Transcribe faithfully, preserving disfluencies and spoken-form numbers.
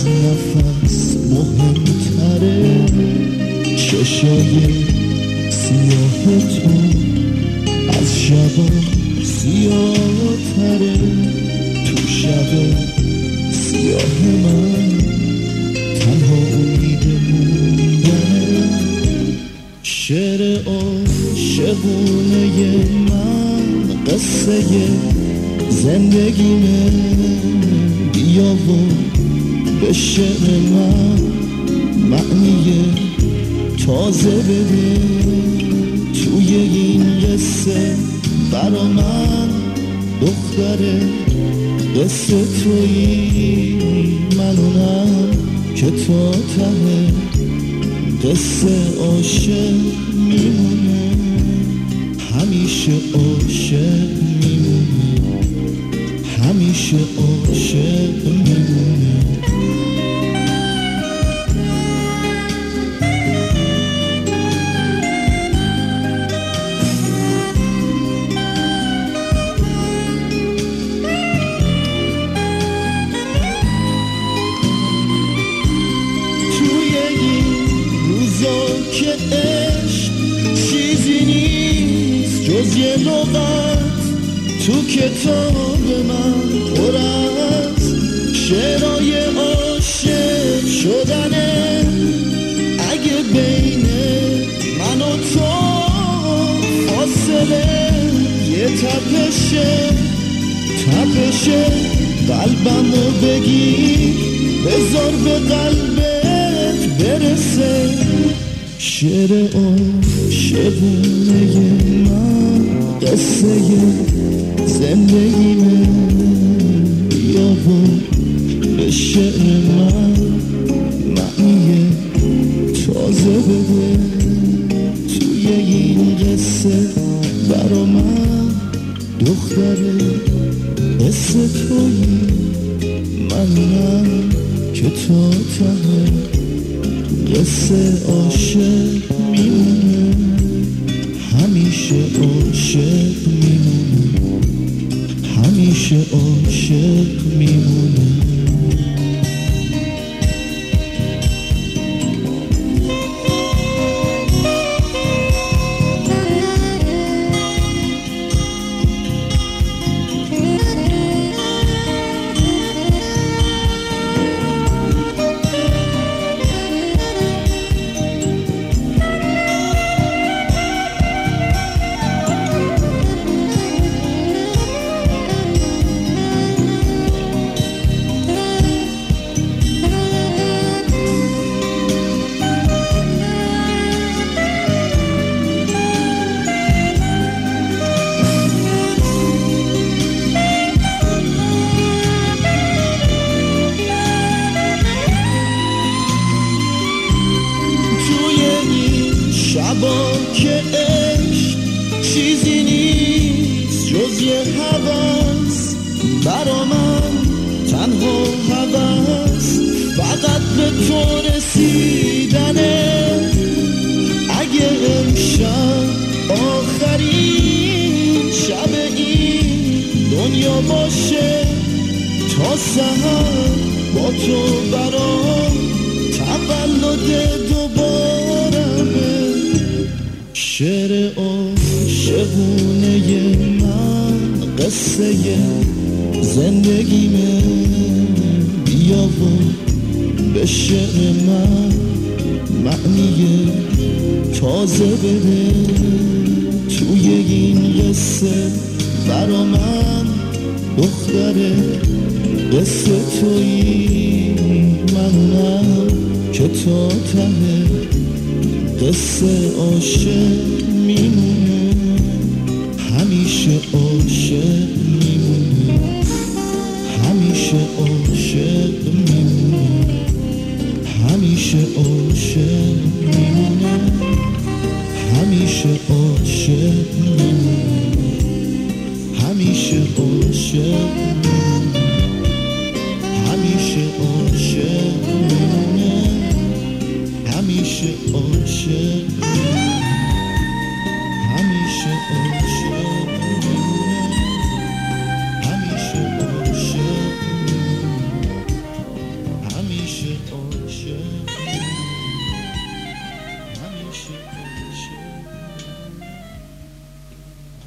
از نفس مهمتره چشای سیاه تو از شبا سیاه تره تو شب سیاه من تنها امید موندنه شعر عاشقونه من قصه زندگیمه بیا و به شعر من معنی تازه بده توی این قصه برا من دختره قصه تویی منونم که تا ته قصه عاشق میمونه همیشه عاشق میمونه همیشه عاشق میمونه توی این روزا که عشق چیزی نیست جز یه لغت تو کتاب من پر از شعرهای عاشق شدنه اگه بین من و تو فاصله یه تپشه تپشه قلبمو بگی بذار به قلبت برسه شعر عاشقونه من قصه زندگیمه بیا و به شعر من معنی تازه بده توی این قصه برا من دختره قصه تویی منم که تا ته قصه عاشق میمونه همیشه عاشق میمونه همیشه عاشق میمونه شبا که عشق چیزی نیست جز یه هوس برا من تنها هوس فقط به تو رسیدنه اگه امشب آخرین شب این دنیا باشه تا سحر با تو برام تولد دوبارمه شعر عاشقونه من قصه زندگیمه بیا و به شعر من معنی تازه بده توی این قصه برا من دختره قصه تویی منم که تا ته قصه عاشق میمونه همیشه عاشق میمونه همیشه عاشق میمونه همیشه عاشق میمونه همیشه عاشق میمونه همیشه عاشق